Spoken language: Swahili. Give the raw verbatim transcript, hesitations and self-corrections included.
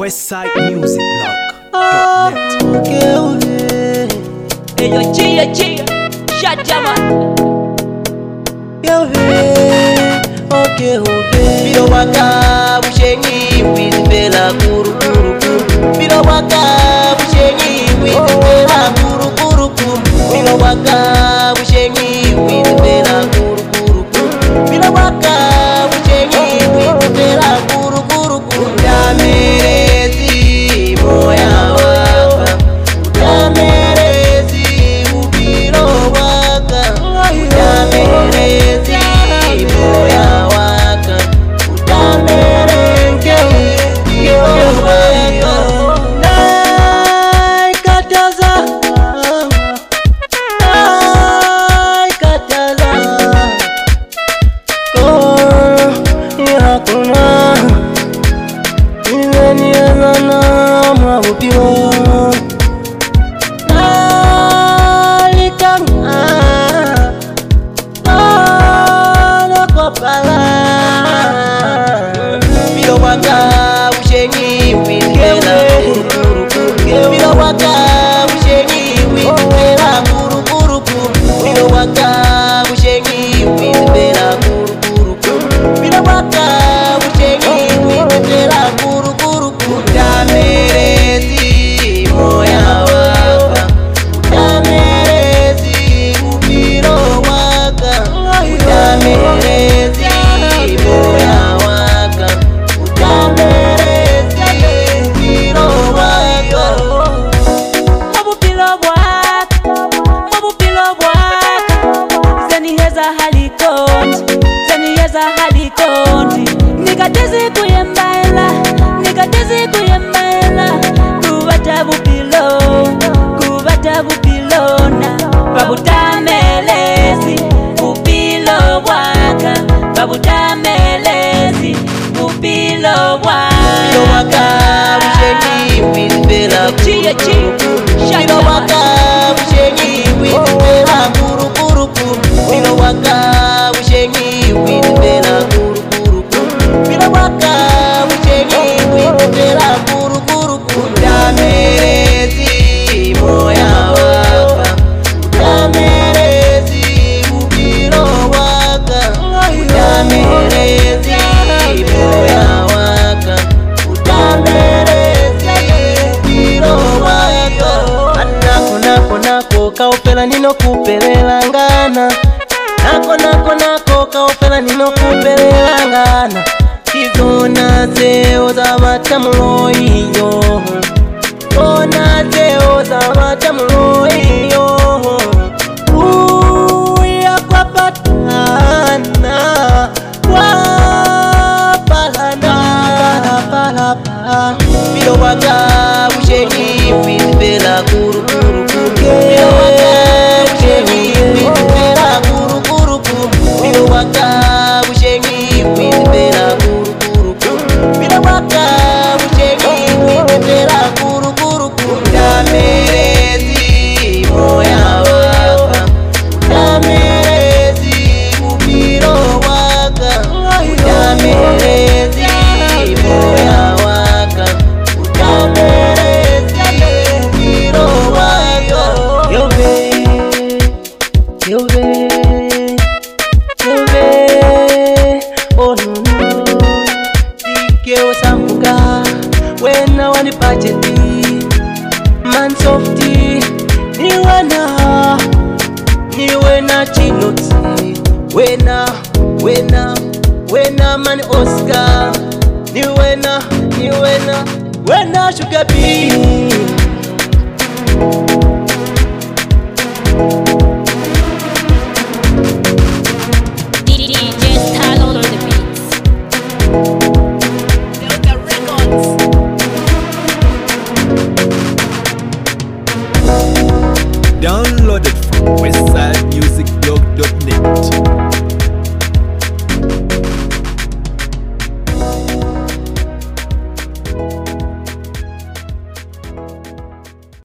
westside music blog dot net. Hey yo, chia chia, shut your mouth. Yo hey, okay okay. Bilo waka bushenyi wizibela kuru kuru kuru. Bilo waka bushenyi wizibela kuru kuru kuru. Bilo waka bushenyi wizibela kuru kuru kuru. Bilo waka bushenyi wizibela kuru kuru kuru. Damerezi moya waka, damerezi ubilo waka, damerezi moya waka, damerenge yo waka. Nai kataza, nai kataza, kor ya kuna. Ni na mwabupiwa nalikanga nakopala bilo waka bushenyi wizibela kuru kuru. Bilo waka bushenyi wizibela kuru kuru kuru. Bilo waka bushenyi wizibela kuru kuru kuru. Bilo waka bushenyi wizibela kuru kuru kuru. Damerezi moya waka, damerezi ubilo waka, damerezi moya waka, damerezi ubilo waka. Mabupilo waka, mabupilo waka. Zeni heza halikondi, zeni heza halikondi. Nikatezi kuyembaela, nikatezi kuyembaela. Kubata bupilo, kubata bupilona. Babutamelezi, bupilo waka. Babutamelezi, bupilo waka. Bilo waka bushenyi wizibela Chia kuru chia, kuru. shut Bilo your waka mouth. bushenyi wizibela kuru kuru kuru. Bilo waka bushenyi wizibela kuru kuru kuru. Bilo waka bushenyi wizibela kuru kuru kuru. Damerezi moya waka, damerezi ubilo waka, damerezi moya waka, damerezi ubilo waka. Nako nako nako kaupela nino kupelela ngana, nako nako nako kaupela nino kupelela ngana. Kizona zeo za matamulo iyo, kona zeo za matamulo iyo. Uya kwa patana, kwa palana, palapa. Bilo waka bushenyi wizibela kuru kuru kuru. Bilo waka bushenyi wizibela kuru kuru kuru. Bilo waka bushenyi wizibela kuru kuru kuru. Bilo waka bushenyi wizibela kuru kuru kuru. Damerezi moya waka, damerezi ubilo waka, damerezi moya waka, damerezi ubilo waka. Yobe, yobe, yobe, oh no no. Dike osambuka wena wanipacheti, man softy niwena, niwena chinotsi, wena, wena, wena man Oscar, niwena, niwena, wena sugar bee.